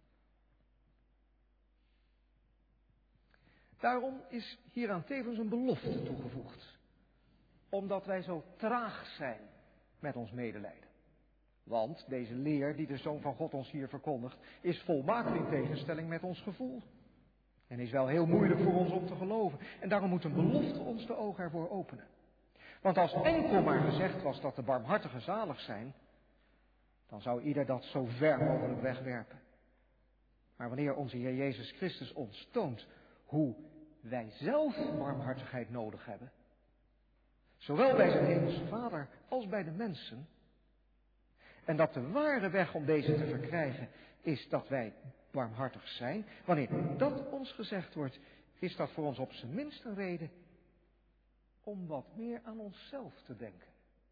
Daarom is hieraan tevens een belofte toegevoegd. Omdat wij zo traag zijn met ons medelijden. Want deze leer die de Zoon van God ons hier verkondigt, is volmaakt in tegenstelling met ons gevoel. En is wel heel moeilijk voor ons om te geloven. En daarom moet een belofte ons de ogen ervoor openen. Want als enkel maar gezegd was dat de barmhartigen zalig zijn, dan zou ieder dat zo ver mogelijk wegwerpen. Maar wanneer onze Heer Jezus Christus ons toont hoe wij zelf barmhartigheid nodig hebben, zowel bij zijn hemelse Vader als bij de mensen, en dat de ware weg om deze te verkrijgen is dat wij barmhartig zijn, wanneer dat ons gezegd wordt, is dat voor ons op zijn minst een reden om wat meer aan onszelf te denken.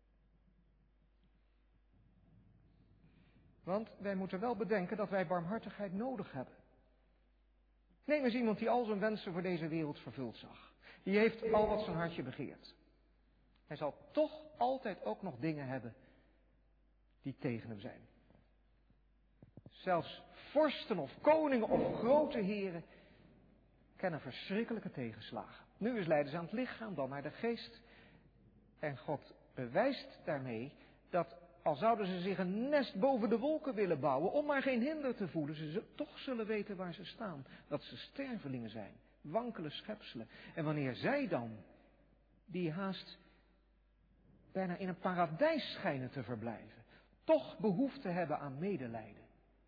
Want wij moeten wel bedenken dat wij barmhartigheid nodig hebben. Neem eens iemand die al zijn wensen voor deze wereld vervuld zag. Die heeft al wat zijn hartje begeert. Hij zal toch altijd ook nog dingen hebben die tegen hem zijn. Zelfs vorsten of koningen of grote heren kennen verschrikkelijke tegenslagen. Nu is lijden ze aan het lichaam, dan naar de geest. En God bewijst daarmee dat al zouden ze zich een nest boven de wolken willen bouwen, om maar geen hinder te voelen, ze toch zullen weten waar ze staan. Dat ze stervelingen zijn, wankele schepselen. En wanneer zij dan, die haast bijna in een paradijs schijnen te verblijven, toch behoefte hebben aan medelijden.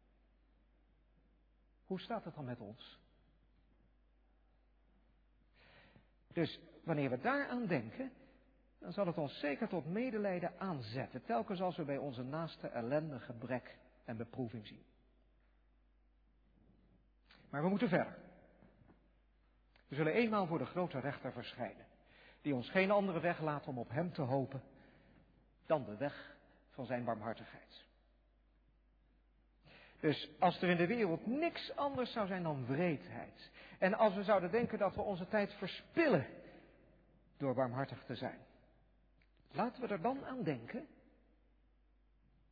Hoe staat het dan met ons? Dus wanneer we daaraan denken, dan zal het ons zeker tot medelijden aanzetten, telkens als we bij onze naaste ellende, gebrek en beproeving zien. Maar we moeten verder. We zullen eenmaal voor de grote rechter verschijnen, die ons geen andere weg laat om op hem te hopen dan de weg van zijn barmhartigheid. Dus als er in de wereld niks anders zou zijn dan wreedheid, en als we zouden denken dat we onze tijd verspillen door barmhartig te zijn, laten we er dan aan denken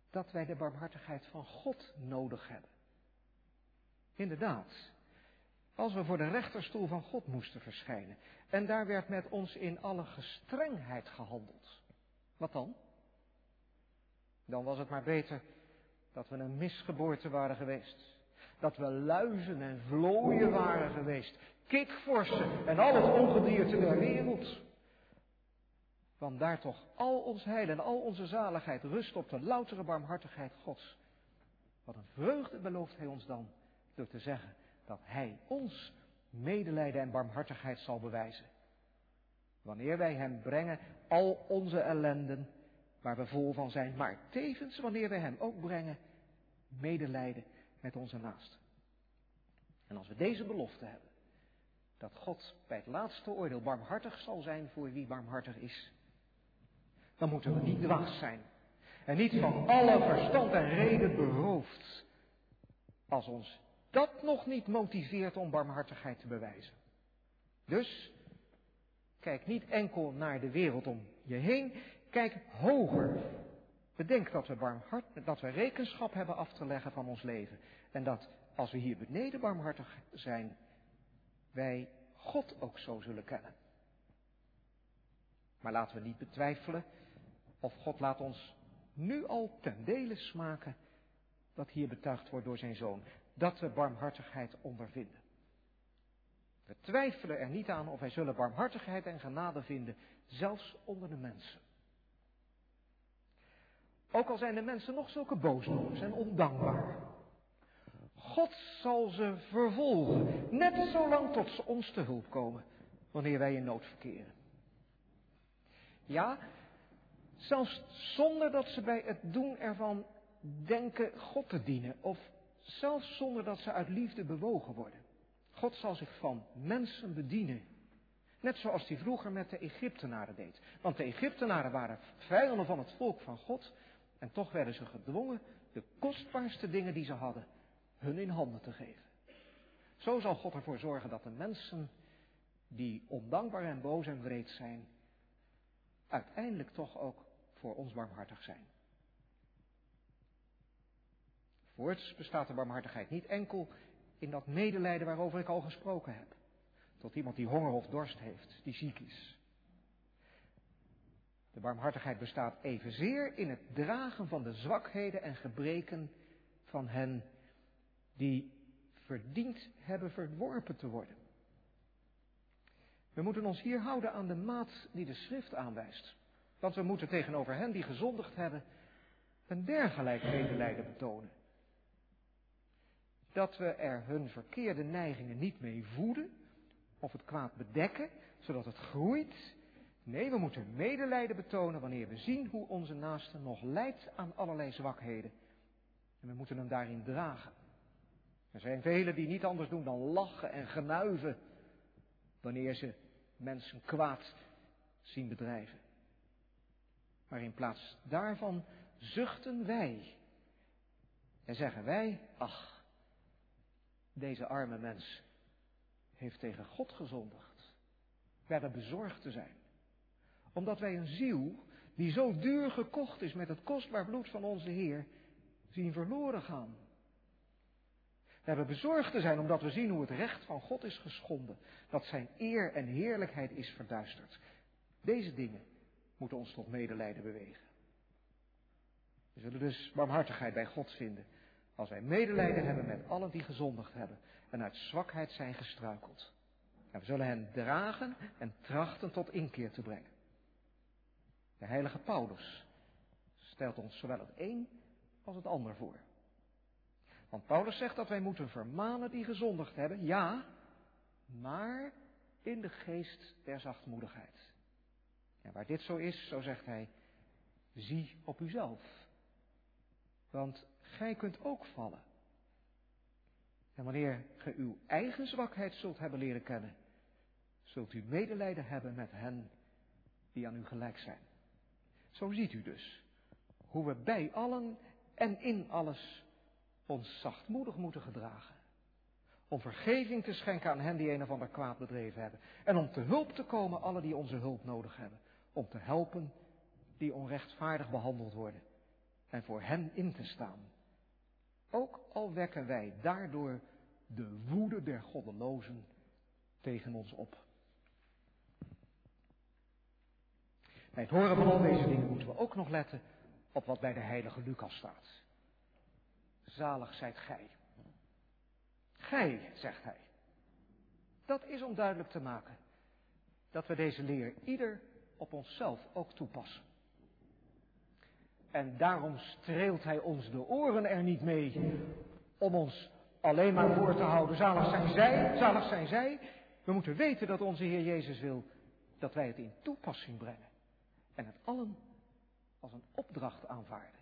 dat wij de barmhartigheid van God nodig hebben. Inderdaad, als we voor de rechterstoel van God moesten verschijnen en daar werd met ons in alle gestrengheid gehandeld, wat dan? Dan was het maar beter dat we een misgeboorte waren geweest. Dat we luizen en vlooien waren geweest. Kikvorsen en al het ongedierte der wereld. Want daar toch al ons heil en al onze zaligheid rust op de loutere barmhartigheid Gods. Wat een vreugde belooft Hij ons dan door te zeggen dat Hij ons medelijden en barmhartigheid zal bewijzen. Wanneer wij Hem brengen al onze ellenden waar we vol van zijn, maar tevens wanneer wij Hem ook brengen medelijden met onze naasten. En als we deze belofte hebben, dat God bij het laatste oordeel barmhartig zal zijn voor wie barmhartig is, dan moeten we niet dwaas zijn en niet van alle verstand en reden beroofd, als ons dat nog niet motiveert om barmhartigheid te bewijzen. Dus, kijk niet enkel naar de wereld om je heen, kijk hoger. Bedenk dat we, barmhart, dat we rekenschap hebben af te leggen van ons leven. En dat als we hier beneden barmhartig zijn, wij God ook zo zullen kennen. Maar laten we niet betwijfelen of God laat ons nu al ten dele smaken wat hier betuigd wordt door zijn Zoon. Dat we barmhartigheid ondervinden. We twijfelen er niet aan of wij zullen barmhartigheid en genade vinden, zelfs onder de mensen. Ook al zijn de mensen nog zulke boosdoeners en ondankbaar. God zal ze vervolgen, net zolang tot ze ons te hulp komen, wanneer wij in nood verkeren. Ja, zelfs zonder dat ze bij het doen ervan denken God te dienen, of zelfs zonder dat ze uit liefde bewogen worden. God zal zich van mensen bedienen. Net zoals hij vroeger met de Egyptenaren deed. Want de Egyptenaren waren vijanden van het volk van God. En toch werden ze gedwongen de kostbaarste dingen die ze hadden hun in handen te geven. Zo zal God ervoor zorgen dat de mensen die ondankbaar en boos en wreed zijn, uiteindelijk toch ook voor ons barmhartig zijn. Voorts bestaat de barmhartigheid niet enkel in dat medelijden waarover ik al gesproken heb. Tot iemand die honger of dorst heeft, die ziek is. De barmhartigheid bestaat evenzeer in het dragen van de zwakheden en gebreken van hen die verdiend hebben verworpen te worden. We moeten ons hier houden aan de maat die de schrift aanwijst. Want we moeten tegenover hen die gezondigd hebben een dergelijk medelijden betonen. Dat we er hun verkeerde neigingen niet mee voeden of het kwaad bedekken, zodat het groeit. Nee, we moeten medelijden betonen wanneer we zien hoe onze naaste nog lijdt aan allerlei zwakheden. En we moeten hem daarin dragen. Er zijn velen die niet anders doen dan lachen en genuiven wanneer ze mensen kwaad zien bedrijven. Maar in plaats daarvan zuchten wij en zeggen wij, ach, deze arme mens heeft tegen God gezondigd. We hebben bezorgd te zijn. Omdat wij een ziel die zo duur gekocht is met het kostbaar bloed van onze Heer, zien verloren gaan. We hebben bezorgd te zijn omdat we zien hoe het recht van God is geschonden. Dat zijn eer en heerlijkheid is verduisterd. Deze dingen moeten ons tot medelijden bewegen. We zullen dus barmhartigheid bij God vinden als wij medelijden hebben met allen die gezondigd hebben en uit zwakheid zijn gestruikeld. En we zullen hen dragen en trachten tot inkeer te brengen. De heilige Paulus stelt ons zowel het een als het ander voor. Want Paulus zegt dat wij moeten vermanen die gezondigd hebben, ja, maar in de geest der zachtmoedigheid. En waar dit zo is, zo zegt hij, zie op uzelf. Want gij kunt ook vallen. En wanneer ge uw eigen zwakheid zult hebben leren kennen, zult u medelijden hebben met hen die aan u gelijk zijn. Zo ziet u dus hoe we bij allen en in alles ons zachtmoedig moeten gedragen. Om vergeving te schenken aan hen die een of ander kwaad bedreven hebben. En om te hulp te komen allen die onze hulp nodig hebben. Om te helpen die onrechtvaardig behandeld worden. en voor hen in te staan. Ook al wekken wij daardoor de woede der goddelozen tegen ons op. Bij het horen van al deze dingen moeten we ook nog letten op wat bij de heilige Lucas staat. Zalig zijt gij. Gij, zegt hij. Dat is om duidelijk te maken dat we deze leer ieder op onszelf ook toepassen. En daarom streelt hij ons de oren er niet mee om ons alleen maar voor te houden. Zalig zijn zij, zalig zijn zij. We moeten weten dat onze Heer Jezus wil dat wij het in toepassing brengen. En het allen als een opdracht aanvaarden.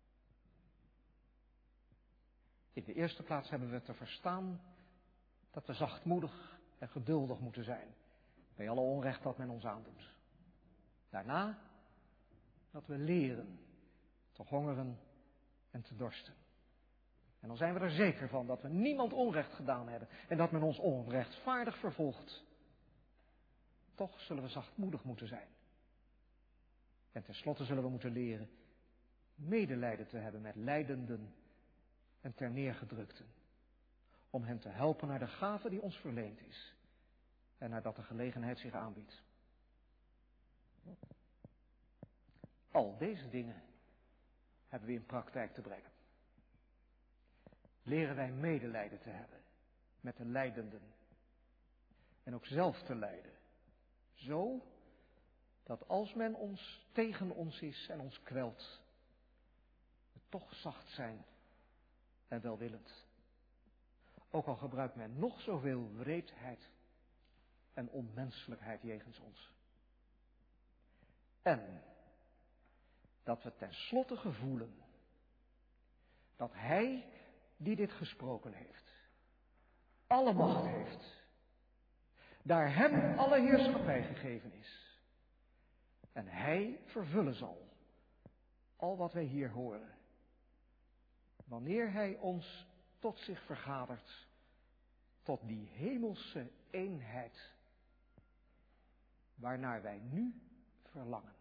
In de eerste plaats hebben we te verstaan dat we zachtmoedig en geduldig moeten zijn bij alle onrecht dat men ons aandoet. Daarna dat we leren te hongeren en te dorsten. En dan zijn we er zeker van dat we niemand onrecht gedaan hebben en dat men ons onrechtvaardig vervolgt. Toch zullen we zachtmoedig moeten zijn. En tenslotte zullen we moeten leren medelijden te hebben met lijdenden en terneergedrukten. Om hen te helpen naar de gave die ons verleend is. En nadat de gelegenheid zich aanbiedt. Al deze dingen hebben we in praktijk te brengen. Leren wij medelijden te hebben met de lijdenden. En ook zelf te lijden. Zo dat als men ons tegen ons is en ons kwelt, we toch zacht zijn en welwillend. Ook al gebruikt men nog zoveel wreedheid en onmenselijkheid jegens ons. En dat we tenslotte gevoelen dat Hij die dit gesproken heeft, alle macht heeft, daar Hem alle heerschappij gegeven is. En Hij vervullen zal al wat wij hier horen, wanneer Hij ons tot zich vergadert, tot die hemelse eenheid, waarnaar wij nu verlangen.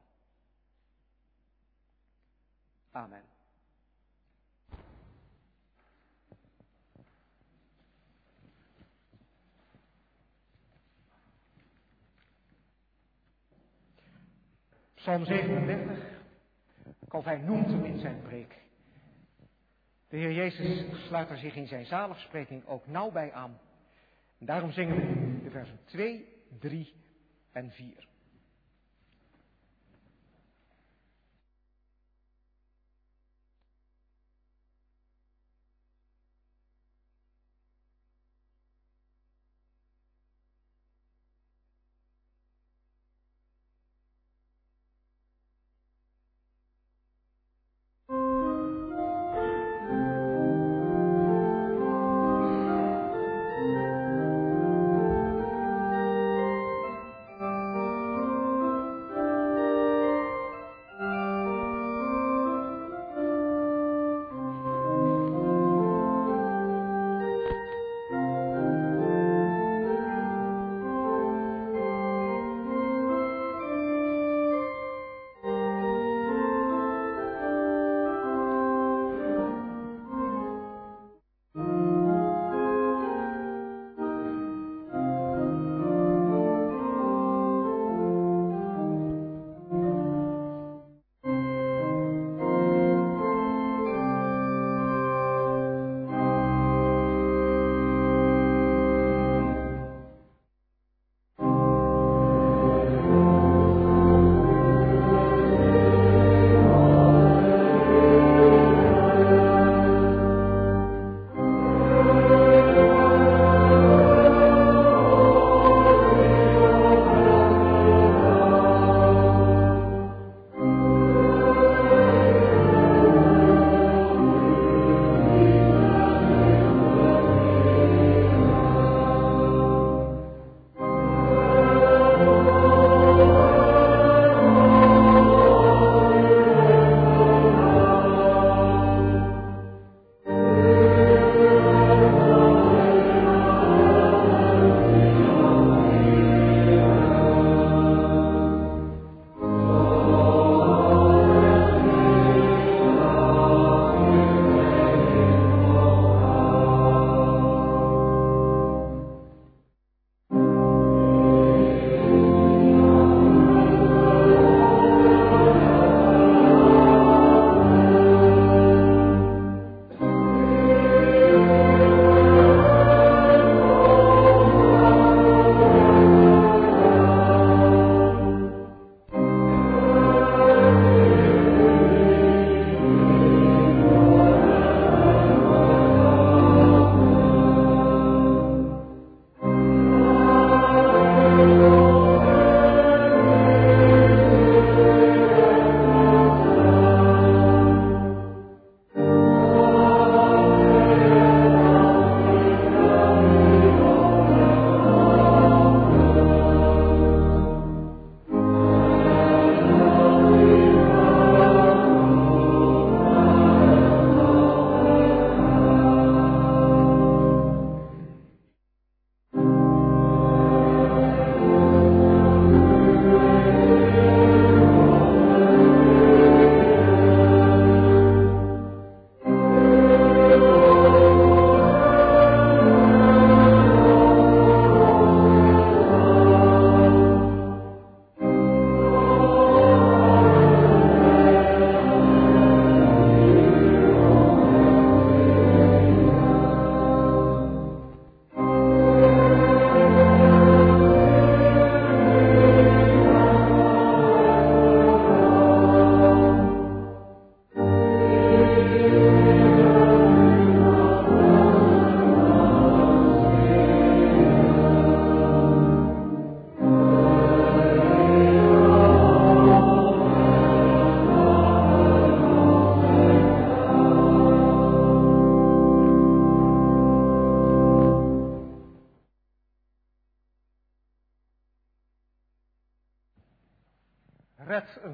Amen. Psalm zevenendertig, Calvijn noemt hem in zijn preek. De Heer Jezus sluit er zich in zijn zaligspreking ook nauw bij aan. En daarom zingen we nu de versen twee, drie en vier.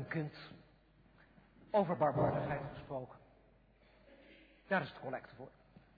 kind. Over barmhartigheid gesproken. Daar is het collecte voor.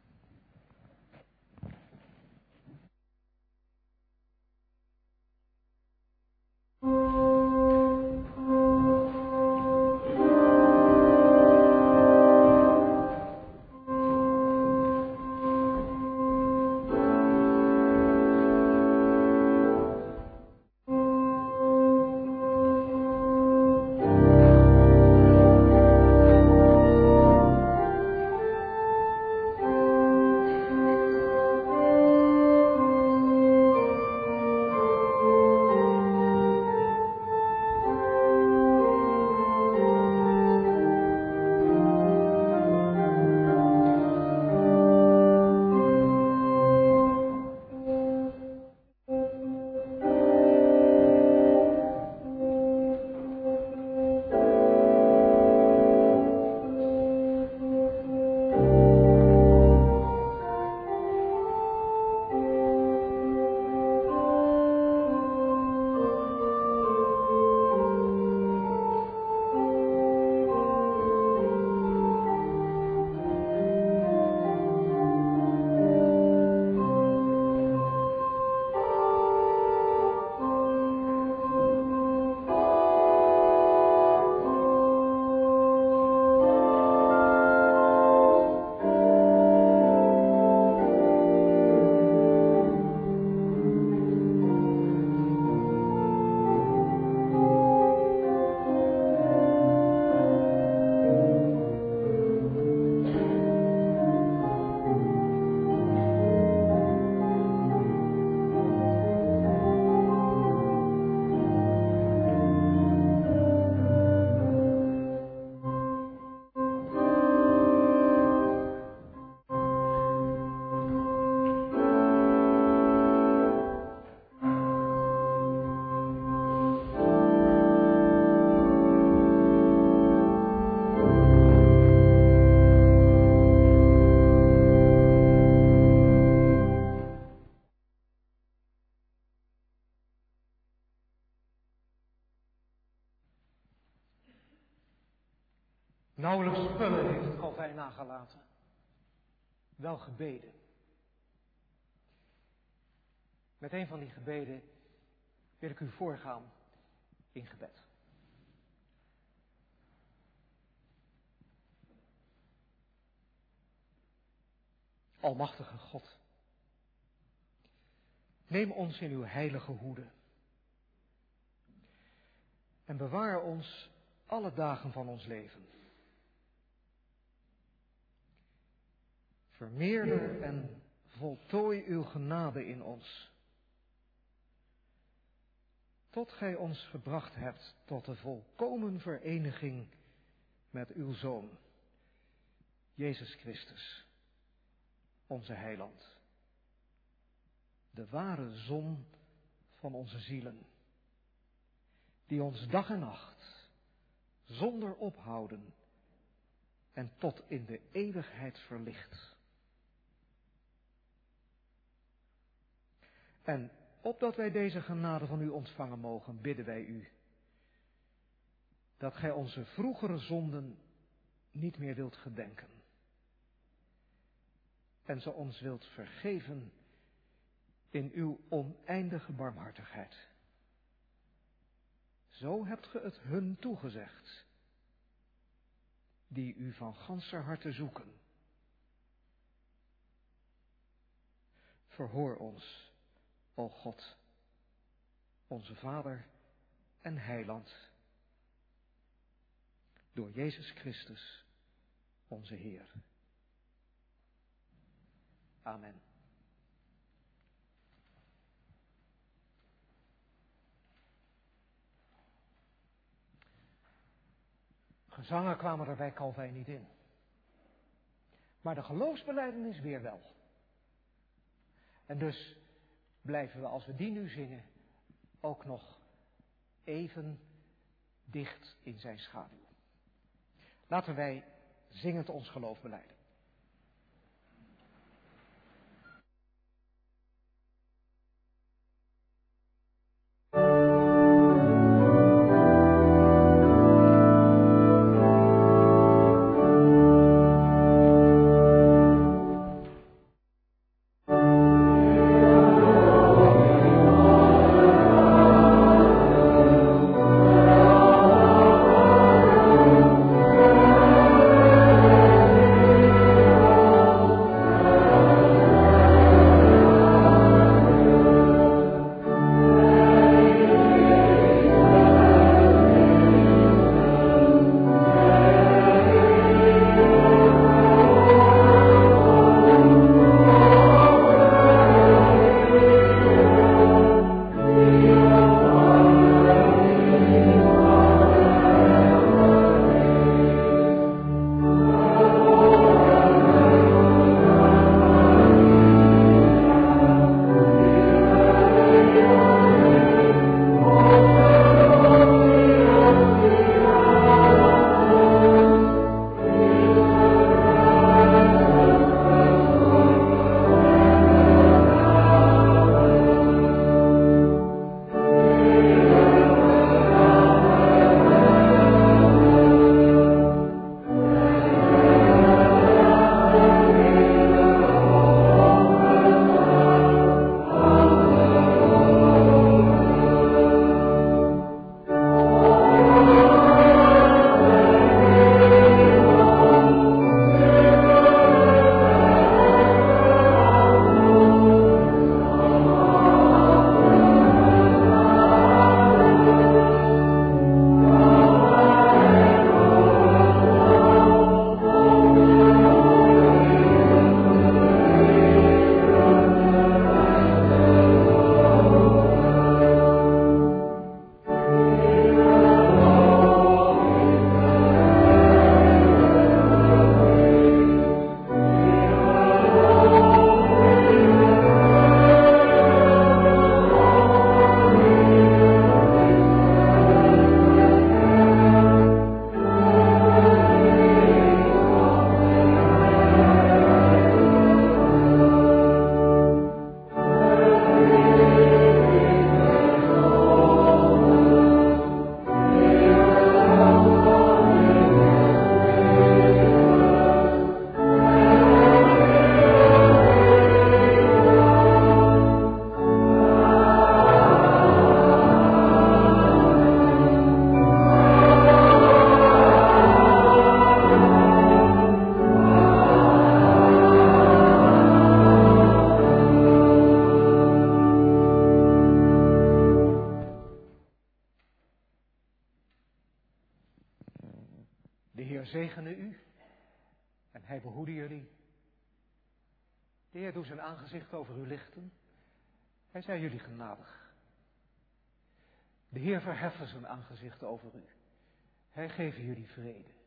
Nauwelijks spullen heeft het Calvijn nagelaten. Wel gebeden. Met een van die gebeden wil ik u voorgaan in gebed. Almachtige God, neem ons in uw heilige hoede en bewaar ons alle dagen van ons leven. Vermeerder en voltooi uw genade in ons, tot gij ons gebracht hebt tot de volkomen vereniging met uw Zoon, Jezus Christus, onze Heiland, de ware zon van onze zielen, die ons dag en nacht, zonder ophouden en tot in de eeuwigheid verlicht. En opdat wij deze genade van u ontvangen mogen, bidden wij u, dat gij onze vroegere zonden niet meer wilt gedenken en ze ons wilt vergeven in uw oneindige barmhartigheid. Zo hebt ge het hun toegezegd, die u van ganser harte zoeken. Verhoor ons, o God, onze Vader en Heiland, door Jezus Christus, onze Heer. Amen. Gezangen kwamen er bij Calvijn niet in. Maar de geloofsbelijdenis weer wel. En dus blijven we, als we die nu zingen, ook nog even dicht in zijn schaduw. Laten wij zingend ons geloof belijden. De Heer zegene u en hij behoede jullie. De Heer doet zijn aangezicht over u lichten. Hij zij jullie genadig. De Heer verheffen zijn aangezicht over u. Hij geeft jullie vrede.